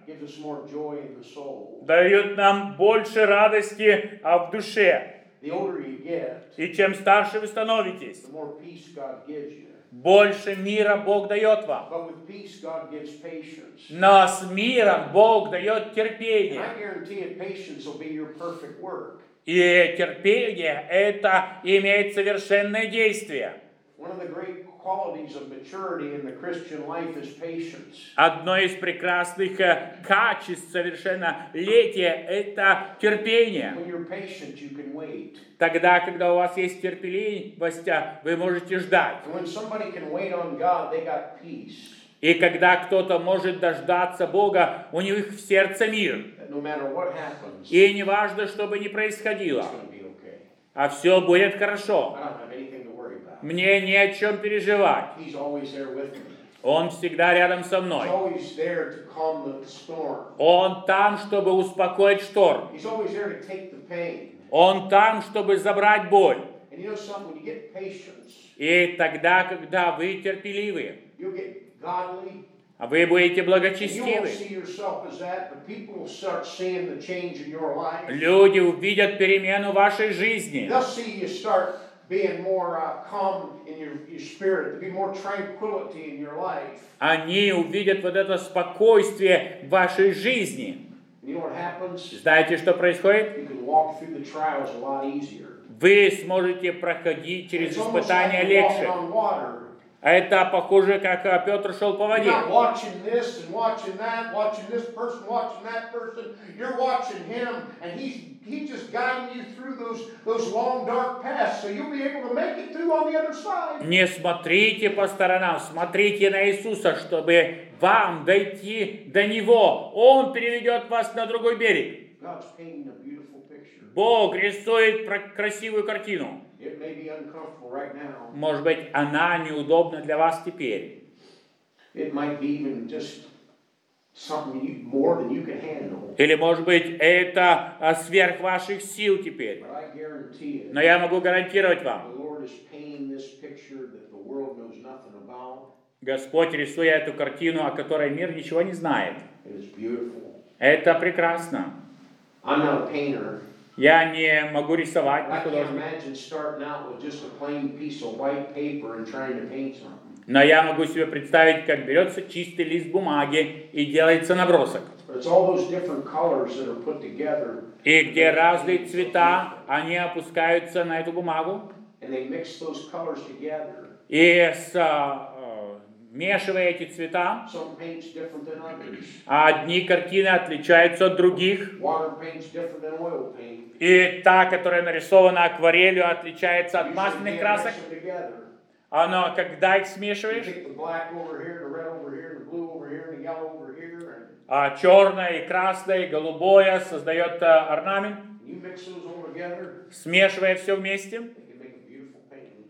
gives us more joy in the soul. дает нам больше радости а, в душе. The older you get, И чем старше вы становитесь, the more peace God gives you. больше мира Бог дает вам. But with peace, God gives patience. Но с миром Бог дает And терпение. I guarantee you, patience will be your perfect work. И терпение это имеет совершенное действие. One of the great qualities of maturity in the Christian life is patience. Одно из прекрасных э, качеств совершеннолетия это терпение. When you're patient, you can wait. Тогда, когда у вас есть терпеливость, вы можете ждать. And when somebody can wait on God, they got peace. И когда кто-то может дождаться Бога, у них в сердце мир. That no matter what happens, И не важно, что бы ни it's происходило, going to be okay. а все будет хорошо. I don't have anything to worry about. Мне не о чем переживать. He's always there with me. Он всегда рядом со He's мной. always there to calm the storm. Он там, чтобы успокоить шторм. He's always there to take the pain. Он там, чтобы забрать боль. And you know something? When you get patience, И тогда, когда вы терпеливы, you'll get godly. вы будете And you won't благочестивы. see yourself as that, but people will start seeing the change in your life. Люди увидят перемену в вашей жизни. They'll see you start being more uh, calm in your, your spirit, to be more tranquility in your life. Они увидят вот это спокойствие в вашей жизни. And you know what happens? Знаете, что происходит? You can walk through the trials a lot easier. Вы сможете проходить через It's almost испытания like you're walking легче. on water. А это похоже, как а, Петр шел по You're воде. not watching this and watching that, watching this person, watching that person. You're watching him, and he's he's just guiding you through those those long dark paths, so you'll be able to make it through on the other side. Не смотрите по сторонам, смотрите на Иисуса, чтобы вам дойти до Него. Он переведет вас на другой берег. God's painting a beautiful picture. Бог рисует про- красивую картину. It may be uncomfortable right now. Может быть, она неудобна для вас теперь. It might be even just something you, more than you can handle. Или, может быть, это а, сверх ваших сил теперь. But I guarantee it, Но я могу гарантировать the вам, Lord is painting this picture that the world knows nothing about. Господь, рисуя эту картину, о которой мир ничего не знает. It is beautiful. Это прекрасно. I'm not a painter. Я не могу рисовать, не I can't художник. imagine starting out with just a plain piece of white paper and trying to paint something. Но я могу себе представить, как берется чистый лист бумаги и делается набросок. But it's all those different colors that are put together. И где разные цвета, они опускаются на эту бумагу. And they mix those colors together. И с, а, а, смешивая эти цвета, Some paint's different than others. одни картины отличаются от других. Water paint's different than oil paint. И та, которая нарисована акварелью, отличается от Usually масляных can't красок. mix them together. Но когда их You смешиваешь, take the black over here, the red over here, the blue over here, the yellow over here, and а, черное и красное, и голубое создает а, орнамент, you mix those all together, смешивая все вместе, they can make a beautiful painting.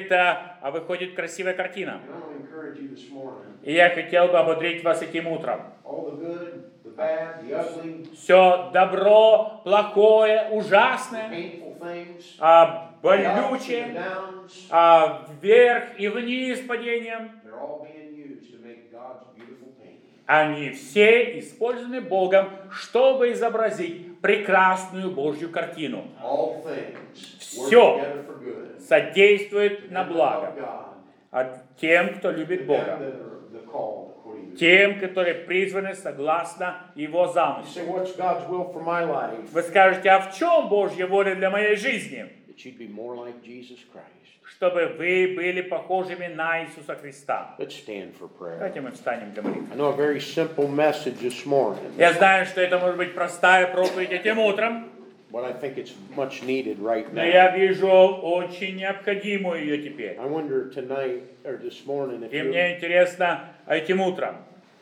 это а, выходит красивая картина. And I want to encourage you this morning. И я хотел бы ободрить вас этим утром. All the good, the bad, the ugly, Все добро, плохое, ужасное, painful things, а, the ups and the болючее, downs, а, вверх и вниз падением, they're all being used to make God's beautiful painting. они все использованы Богом, чтобы изобразить прекрасную Божью картину. All things work Всё together for good. Содействует To на them that благо. love God, А тем, кто to любит them Бога. that are the called according to Тем, которые призваны согласно Его You замыслу. say, what's God's will for my life? Вы скажете, а в чем Божья воля для моей жизни? That you'd be more like Jesus Christ. Чтобы вы были похожими на Иисуса Христа. Let's stand for prayer. Давайте мы встанем для молитвы. I know a very simple message this morning, Я знаю, что это может быть простая проповедь этим утром, but I think it's much needed right но я now. вижу очень необходимую ее теперь. I wonder tonight or this morning if И you мне интересно этим утром.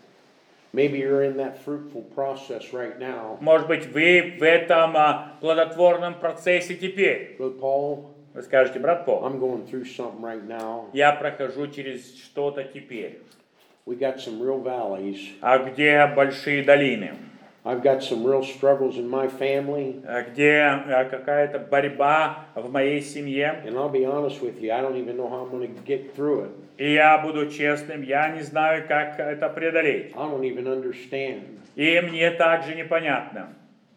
maybe you're in that fruitful process right now. Может быть, вы в этом а, плодотворном процессе теперь. Brother Paul, Вы скажете, брат Пол, I'm going through something right now. я прохожу через что-то теперь. We got some real valleys, А где большие долины? I've got some real struggles in my family. где э, какая-то борьба в моей семье. And I'll be honest with you, I don't even know how I'm going to get through it. И я буду честным, я не знаю, как это преодолеть. I don't even understand. И мне также непонятно.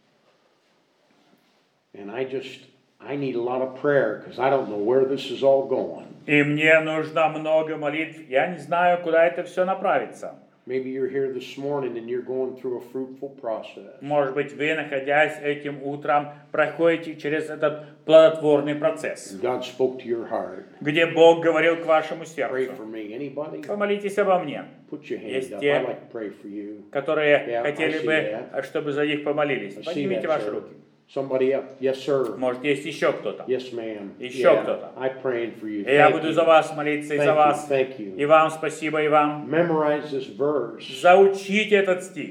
And I just, I need a lot of prayer because I don't know where this is all going. И мне нужно много молитв. Я не знаю, куда это все направится. Maybe you're here this morning and you're going through a fruitful process. Может быть, вы, находясь этим утром, проходите через этот плодотворный процесс, And God spoke to your heart. где Бог говорил к вашему Pray сердцу. for me. Anybody? Помолитесь обо мне, Put your hand Есть up. те, I'd like to pray for you. которые Yeah, I хотели see бы, that. чтобы за них помолились. I see Поднимите that, ваши sir. руки. Somebody up. Yes, sir. Может, есть еще кто-то. Yes, ma'am. Еще Yeah, кто-то. I'm praying for you. И я Thank буду you. за вас молиться и Thank за you, вас. thank you. И вам спасибо, и вам. Memorize this verse Заучите этот стих.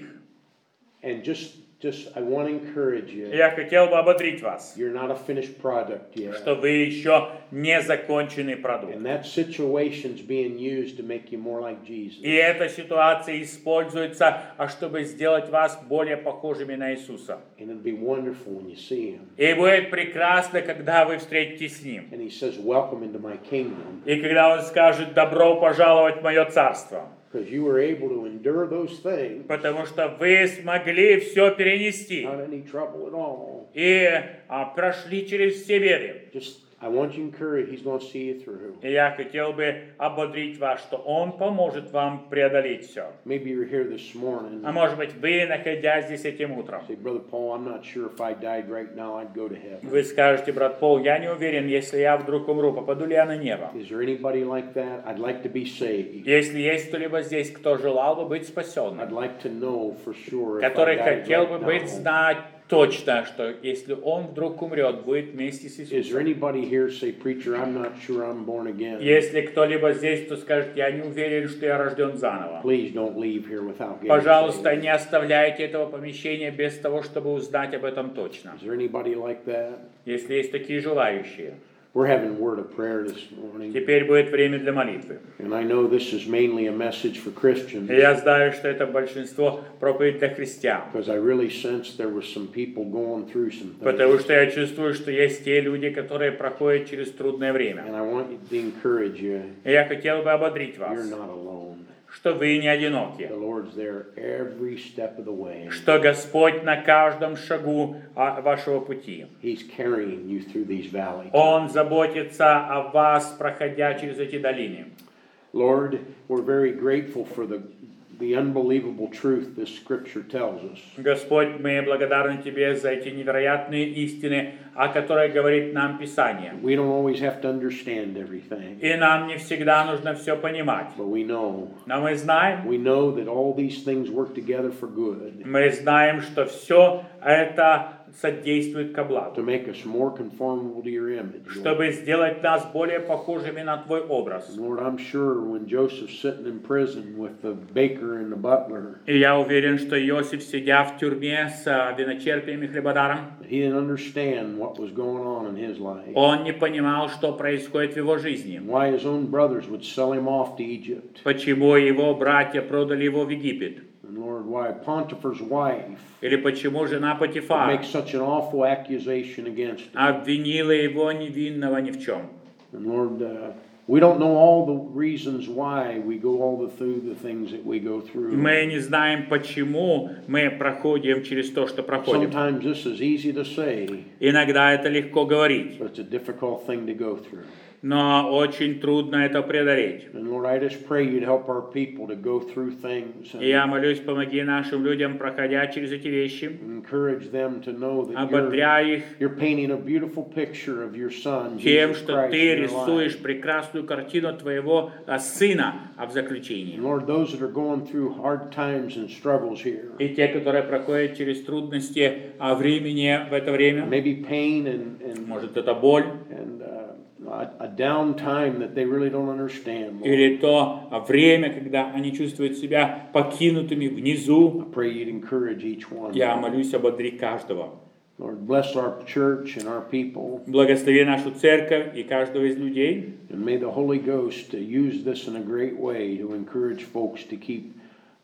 and just, just, I want to encourage you. Я хотел бы ободрить вас, You're not a finished product yet. что вы еще не законченный продукт. And that situation's being used to make you more like Jesus. И эта ситуация используется, а чтобы сделать вас более похожими на Иисуса. And it'll be wonderful when you see him. И будет прекрасно, когда вы встретитесь с Ним. And he says, welcome into my kingdom. И когда Он скажет «добро пожаловать в мое царство», Because you were able to endure those things потому что вы смогли все перенести without any trouble at all. и а, прошли через все беды. Just, I want you to encourage, he's going to see you through. И я хотел бы ободрить вас, что Он поможет вам преодолеть все. Maybe you're here this morning. А может быть, вы, находясь здесь этим утром, Say, Brother Paul, I'm not sure if I died right now, I'd go to heaven. вы скажете: брат Пол, я не уверен, если я вдруг умру, попаду ли я на небо. Is there anybody like that? I'd like to be saved. Если есть кто-либо здесь, кто желал бы быть I'd спасенным, like to know for sure if I который died хотел бы right быть now. знать точно, что если он вдруг умрет, будет вместе с Is there Иисусом. anybody here say, preacher, I'm not sure I'm born again? Если кто-либо здесь, кто скажет: я не уверен, что я рожден заново, Please don't leave here without getting пожалуйста, saved. не оставляйте этого помещения без того, чтобы узнать об этом точно. Is there anybody like that? Если есть такие желающие. We're having a word of prayer this morning. Теперь будет время для молитвы. And I know this is mainly a message for Christians. И я знаю, что это большинство проповедь для христиан. Because I really sensed there were some people going through some things. Потому что я чувствую, что есть те люди, которые проходят через трудное время. And I want to encourage you, И я хотел бы ободрить вас, you're not alone. что вы не одиноки, The Lord's there every step of the way. что Господь на каждом шагу а, вашего пути. He's carrying you through these valleys. Он заботится о вас, проходя через эти долины. Lord, we're very grateful for the, the unbelievable truth this scripture tells us. Господь, мы благодарны Тебе за эти невероятные истины, о которых говорит нам Писание. We don't always have to understand everything, И нам не всегда нужно все понимать. but we know. Но мы знаем, We know that all these things work together for good мы знаем, что все это содействует ко благу, to make us more conformable to your image. Lord. чтобы сделать нас более похожими на Твой образ. Lord, I'm sure when Joseph's sitting in prison with the baker and the butler, И я уверен, что Иосиф, сидя в тюрьме с а, виночерпием и хлебодаром, he didn't understand what was going on in his life. он не понимал, что происходит в его жизни. Why his own brothers would sell him off to Egypt. Почему его братья продали его в Египет? And Lord, why Potiphar's wife Или почему жена would Потифара make such an awful accusation against him. обвинила его невинного ни в чем? And Lord, uh, we don't know all the reasons why we go all the through the things that we go through. Мы не знаем, почему мы проходим через то, что проходим. Sometimes this is easy to say, Иногда это легко говорить, but it's a difficult thing to go through. но очень трудно это преодолеть. And Lord, I just pray you'd help our people to go through things И я and молюсь, помоги нашим людям, проходя через эти вещи, encourage them to know that you're, ободряя их you're painting a beautiful picture of your Son, тем, Jesus что Christ, ты in their рисуешь life. прекрасную картину твоего а, сына, а в заключении. And Lord, those that are going through hard times and struggles here, И те, которые проходят через трудности а, времени в это время, maybe pain and, and, может, это боль, and uh, a, a down time that they really don't understand, Lord. или то а, время, когда они чувствуют себя покинутыми внизу. I pray you'd encourage each one. Я молюсь, ободри каждого. Lord, bless our church and our people, Благослови нашу церковь и каждого из людей. and may the Holy Ghost uh, use this in a great way to encourage folks to keep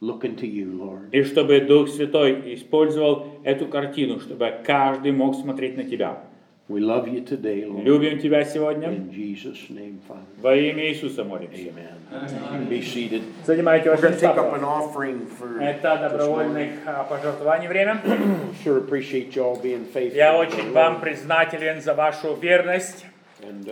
looking to you, Lord. И чтобы Дух Святой использовал эту картину, чтобы каждый мог смотреть на Тебя. We love you today, Lord. Любим Тебя сегодня. In Jesus' name, Father. Во имя Иисуса молимся. Amen. Be seated. Занимайте We're ваши going to take места. up an offering for Это this morning. добровольных а, пожертвований время. Sure appreciate you all being faithful. Я to the очень Lord. вам признателен за вашу верность. And